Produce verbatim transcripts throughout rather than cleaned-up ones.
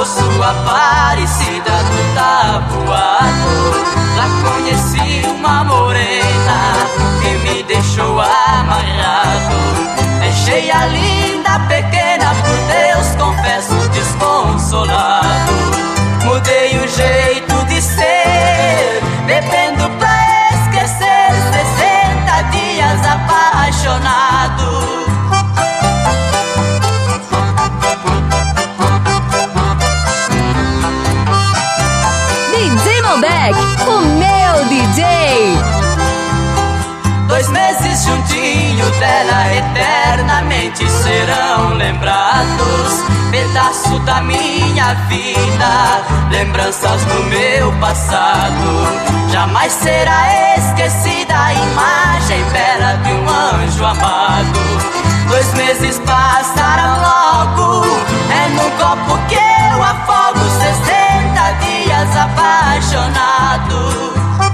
Grosso, Aparecida do Taboado. Lá conheci uma morena que me deixou amarrado. Deixei a linda pequena, por Deus confesso, desconsolado. Mudei o jeito de ser, bebendo pra esquecer, sessenta dias apaixonado. D J Malbec, o meu D J. Dois meses juntinho dela, eternamente serão lembrados. Pedaço da minha vida, lembranças do meu passado. Jamais será esquecida a imagem bela de um anjo amado. Dois meses passaram logo, é num copo que eu afogo, sessenta dias apaixonado.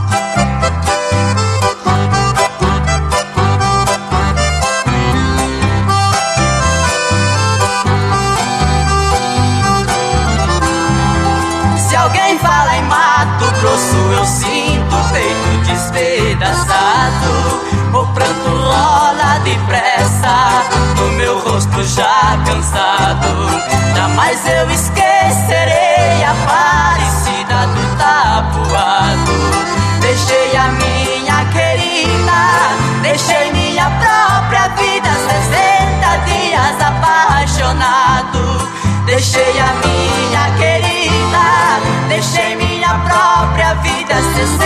Se alguém fala em Mato Grosso, eu sinto o peito despedaçado. O pranto rola depressa no meu rosto já cansado. Jamais eu esquecerei a Aparecida do Taboado. Deixei a minha querida, deixei minha própria vida, sessenta dias apaixonado. Deixei a minha querida, deixei minha própria vida, sessenta